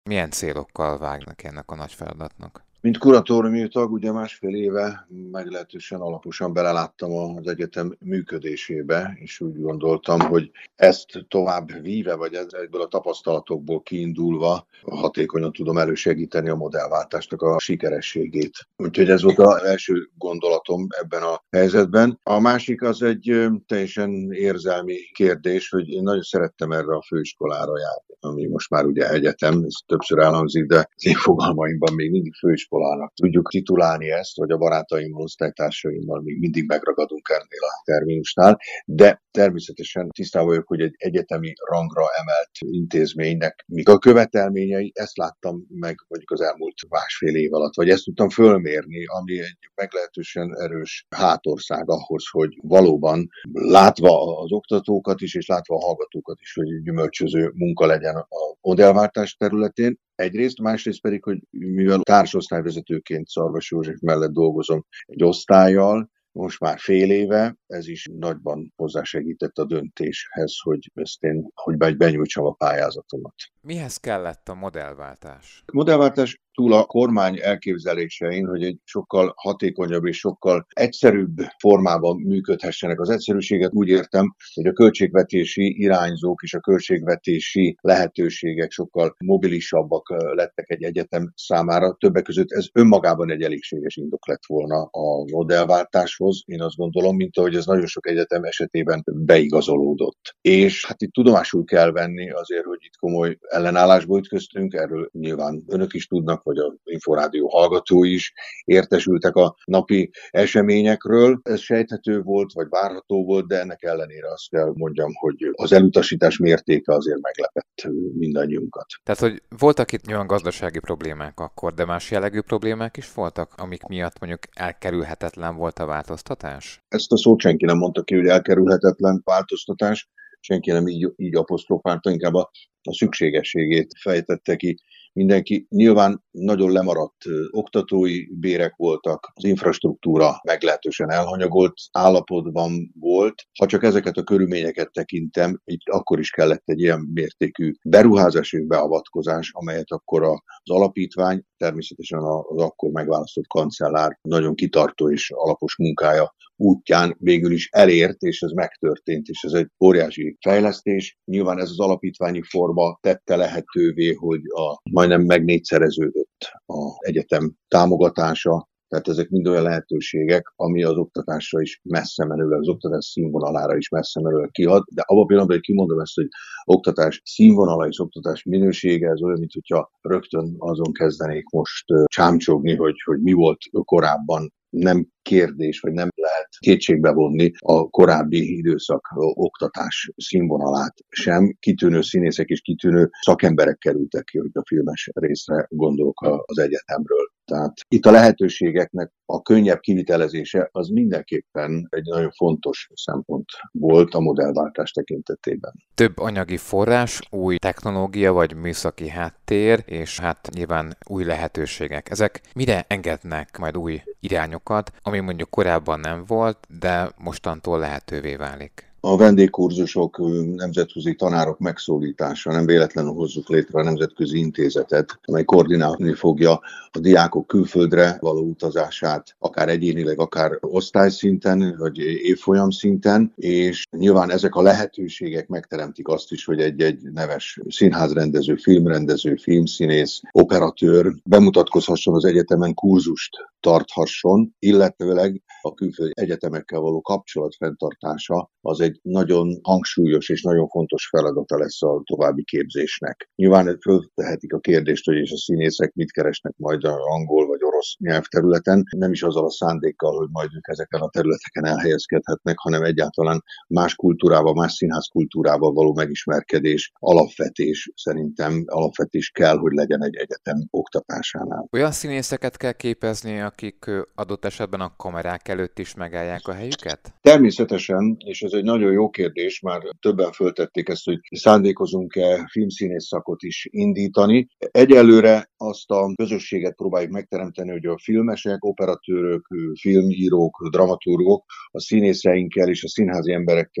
Milyen célokkal vágnak ennek a nagy feladatnak? Mint kuratóriumi tag, ugye másfél éve meglehetősen alaposan beleláttam az egyetem működésébe, és úgy gondoltam, hogy ezt tovább víve, vagy ezekből a tapasztalatokból kiindulva hatékonyan tudom elősegíteni a modellváltásnak a sikerességét. Úgyhogy ez volt az első gondolatom ebben a helyzetben. A másik az egy teljesen érzelmi kérdés, hogy én nagyon szerettem erre a főiskolára járni, ami most már ugye egyetem, ez többször elhangzik, de az én fogalmaimban még mindig főiskolának tudjuk titulálni ezt, hogy a barátaimmal, osztálytársaimmal még mindig megragadunk ennél a terminusnál, de természetesen tisztában vagyok, hogy egy egyetemi rangra emelt intézménynek mik a követelményei, ezt láttam meg mondjuk az elmúlt másfél év alatt, vagy ezt tudtam fölmérni, ami egy meglehetősen erős hátország ahhoz, hogy valóban látva az oktatókat is, és látva a hallgatókat is, hogy gyümölcsöző munka legyen a modellváltás területén. Egyrészt, másrészt pedig, hogy mivel társosztályvezetőként Szarvas József mellett dolgozom egy osztállyal, most már fél éve, ez is nagyban hozzásegített a döntéshez, hogy benyújtsam a pályázatomat. Mihez kellett a modellváltás? A modellváltás túl a kormány elképzelésein, hogy egy sokkal hatékonyabb és sokkal egyszerűbb formában működhessenek. Az egyszerűséget úgy értem, hogy a költségvetési irányzók és a költségvetési lehetőségek sokkal mobilisabbak lettek egy egyetem számára. Többek között ez önmagában egy elégséges indok lett volna a modellváltáshoz, én azt gondolom, mint ahogy ez nagyon sok egyetem esetében beigazolódott. És hát itt tudomásul kell venni azért, hogy itt komoly ellenállásba ütköztünk, erről nyilván önök is tudnak, vagy az Inforádió hallgatói is értesültek a napi eseményekről. Ez sejthető volt, vagy várható volt, de ennek ellenére azt kell mondjam, hogy az elutasítás mértéke azért meglepett mindannyiunkat. Tehát, hogy voltak itt nyilván gazdasági problémák akkor, de más jellegű problémák is voltak, amik miatt mondjuk elkerülhetetlen volt a változtatás? Ezt a szót senki nem mondta ki, hogy elkerülhetetlen változtatás, senki nem így apostrofálta, inkább a szükségességét fejtette ki mindenki. Nyilván nagyon lemaradt oktatói bérek voltak, az infrastruktúra meglehetősen elhanyagolt állapotban volt. Ha csak ezeket a körülményeket tekintem, itt akkor is kellett egy ilyen mértékű beruházás és beavatkozás, amelyet akkor az alapítvány, természetesen az akkor megválasztott kancellár nagyon kitartó és alapos munkája útján végül is elért, és ez megtörtént, és ez egy óriási fejlesztés. Nyilván ez az alapítványi forma tette lehetővé, hogy majdnem megnégyszereződött az egyetem támogatása, tehát ezek mind olyan lehetőségek, ami az oktatásra is messze menőleg, az oktatás színvonalára is messze menőleg kihat, de abban a pillanatban, hogy kimondom ezt, hogy oktatás színvonala és oktatás minősége, ez olyan, mintha rögtön azon kezdenék most csámcsogni, hogy mi volt korábban. Nem kérdés, vagy nem lehet kétségbe vonni a korábbi időszak oktatás színvonalát sem. Kitűnő színészek és kitűnő szakemberek kerültek ki, hogy a filmes részre gondolok az egyetemről. Tehát itt a lehetőségeknek a könnyebb kivitelezése az mindenképpen egy nagyon fontos szempont volt a modellváltás tekintetében. Több anyagi forrás, új technológia vagy műszaki háttér, és hát nyilván új lehetőségek. Ezek mire engednek majd új irányokat, ami mondjuk korábban nem volt, de mostantól lehetővé válik? A vendégkurzusok, nemzetközi tanárok megszólítása, nem véletlenül hozzuk létre a Nemzetközi Intézetet, amely koordinálni fogja a diákok külföldre való utazását, akár egyénileg, akár osztályszinten, vagy évfolyam szinten, és nyilván ezek a lehetőségek megteremtik azt is, hogy egy neves színházrendező, filmrendező, filmszínész, operatőr bemutatkozhasson az egyetemen, kurzust tarthasson, illetőleg a külföldi egyetemekkel való kapcsolat fenntartása az egy nagyon hangsúlyos és nagyon fontos feladata lesz a további képzésnek. Nyilván föltehetik a kérdést, hogy és a színészek mit keresnek majd az angol vagy orosz nyelvterületen, nem is azzal a szándékkal, hogy majd ők ezeken a területeken elhelyezkedhetnek, hanem egyáltalán más kultúrával, más színház kultúrával való megismerkedés, alapvetés szerintem alapvetés kell, hogy legyen egy egyetem oktatásánál. Olyan színészeket kell képezni, akik adott esetben a kamerák előtt is megállják a helyüket? Természetesen, és ez egy nagyon jó kérdés, már többen föltették ezt, hogy szándékozunk-e filmszínész szakot is indítani. Egyelőre azt a közösséget próbáljuk megteremteni, hogy a filmesek, operatőrök, filmírók, dramaturgok a színészeinkkel és a színházi emberekkel is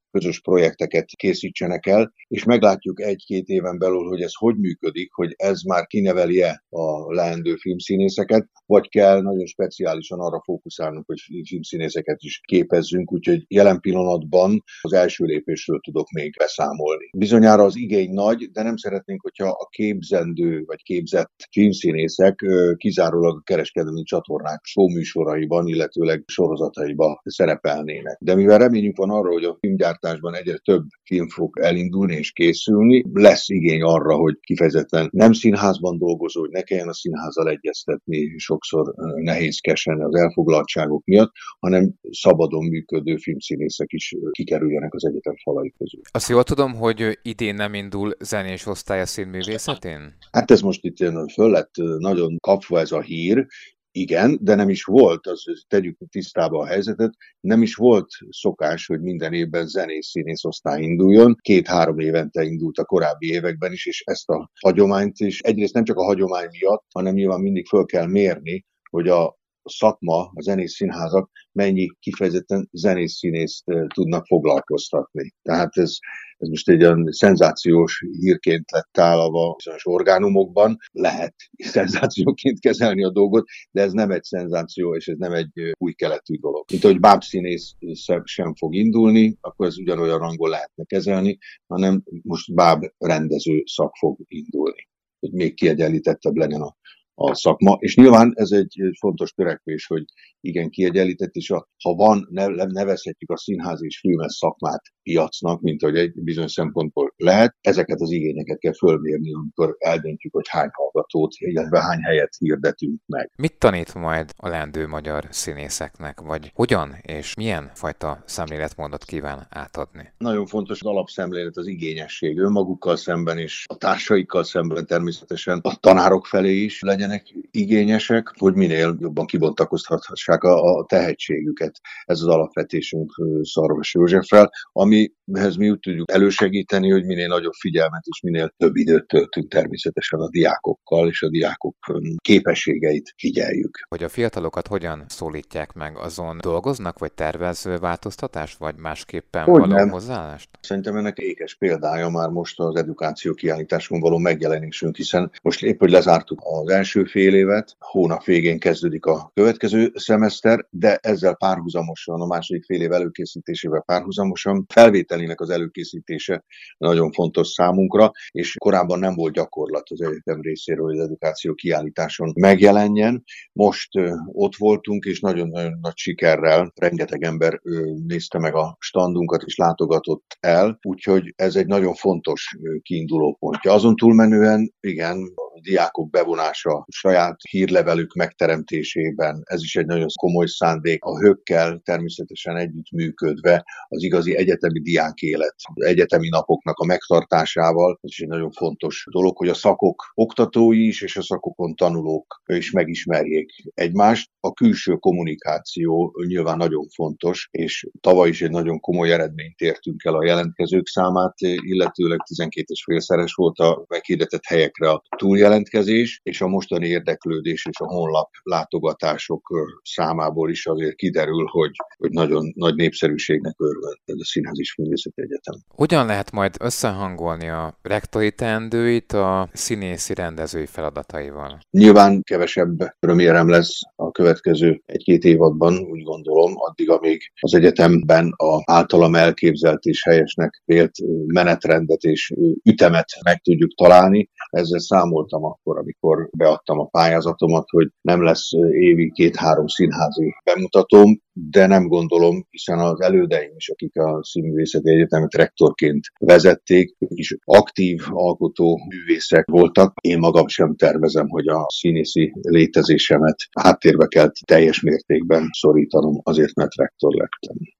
közös projekteket készítsenek el, és meglátjuk 1-2 éven belül, hogy ez hogy működik, hogy ez már kineveli-e a leendő filmszínészeket, vagy kell nagyon speciálisan arra fókuszálnunk, hogy filmszínészeket is képezzünk, úgyhogy jelen pillanatban az első lépésről tudok még beszámolni. Bizonyára az igény nagy, de nem szeretnénk, hogyha a képzendő vagy képzett filmszínészek kizárólag a kereskedelmi csatornák showműsoraiban, illetőleg sorozataiban szerepelnének. De mivel reményünk van arra, hogy a filmgyártásban egyre több film fog elindulni és készülni, lesz igény arra, hogy kifejezetten nem színházban dolgozó, hogy ne kelljen a színházzal egyeztetni sokszor nehézkesen az elfoglaltságok miatt, hanem szabadon működő filmszínészek is kikerüljenek az egyetem falai közül. Azt jól tudom, hogy idén nem indul zenés osztály a színművészetén? Hát ez most itt föl lett nagyon kapva ez a hír. Igen, de nem is volt, tegyük tisztába a helyzetet, nem is volt szokás, hogy minden évben zenész-színész osztály induljon. 2-3 évente indult a korábbi években is, és ezt a hagyományt is egyrészt nem csak a hagyomány miatt, hanem nyilván mindig föl kell mérni, hogy a szakma, a zenész-színházak mennyi kifejezetten zenész-színészt tudnak foglalkoztatni. Tehát ez most egy olyan szenzációs hírként lett tálalva bizonyos orgánumokban. Lehet szenzációként kezelni a dolgot, de ez nem egy szenzáció, és ez nem egy új keletű dolog. Mint ahogy bábszínész sem fog indulni, akkor ez ugyanolyan rangon lehetne kezelni, hanem most báb rendező szak fog indulni. Hogy még kiegyenlítettebb legyen a szakma, és nyilván ez egy fontos törekvés, hogy igen, kiegyenlített, és ha van, nevezhetjük a színház és filmes szakmát piacnak, mint hogy egy bizonyos szempontból lehet, ezeket az igényeket kell fölmérni, amikor eldöntjük, hogy hány hallgatót, illetve hány helyet hirdetünk meg. Mit tanít majd a leendő magyar színészeknek, vagy hogyan és milyen fajta szemléletmódot kíván átadni? Nagyon fontos az alapszemlélet, az igényesség önmagukkal szemben és a társaikkal szemben, természetesen a tanárok felé is legyenek igényesek, hogy minél jobban kibontakoztathassák a tehetségüket. Ez az alapvetésünk Szarvas Józseffel, amihez mi úgy tudjuk elősegíteni, hogy minél nagyobb figyelmet és minél több időt töltünk természetesen a diákokkal, és a diákok képességeit figyeljük. Hogy a fiatalokat hogyan szólítják meg, azon dolgoznak, vagy tervező változtatást, vagy másképpen való hozzáállást? Szerintem ennek ékes példája már most az edukáció kiállításon való megjelenésünk, hiszen most épp, hogy lezártuk az első fél évet, hónap végén kezdődik a következő szemeszter, de ezzel párhuzamosan, a második fél év előkészítésével párhuzamosan felvételének az előkészítése nagyon fontos számunkra, és korábban nem volt gyakorlat az egyetem részéről, hogy az edukáció kiállításon megjelenjen. Most ott voltunk, és nagyon-nagyon nagy sikerrel rengeteg ember nézte meg a standunkat, és látogatott el, úgyhogy ez egy nagyon fontos kiindulópontja. Azon túlmenően, igen, a diákok bevonása, saját hírlevelük megteremtésében, ez is egy nagyon komoly szándék. A HÖK-kel természetesen együttműködve az igazi egyetemi diákélet, az egyetemi napoknak a megtartásával, ez is egy nagyon fontos dolog, hogy a szakok oktatói is, és a szakokon tanulók is megismerjék egymást. A külső kommunikáció nyilván nagyon fontos, és tavaly is egy nagyon komoly eredményt értünk el a jelentkezők számát, illetőleg 12,5-szeres volt a meghirdetett helyekre a túljelentkezés, és a mostani érdeklődés és a honlap látogatások számából is azért kiderül, hogy nagyon nagy népszerűségnek örvend a Színház és Művészeti Egyetem. Hogyan lehet majd összehangolni a rektori teendőit a színészi rendezői feladataival? Nyilván kevesebb premierem lesz a következő 1-2 évadban, úgy gondolom, addig, amíg az egyetemben az általam elképzelt és helyesnek vélt menetrendet és ütemet meg tudjuk találni. Ezzel számoltam akkor, amikor beadtam a pályázatomat, hogy nem lesz évi 2-3 színházi bemutatóm, de nem gondolom, hiszen az elődeim is, akik a Színművészeti Egyetemet rektorként vezették, ők is aktív alkotó művészek voltak. Én magam sem tervezem, hogy a színészi létezésemet háttérbe kell teljes mértékben szorítanom azért, mert rektor lettem.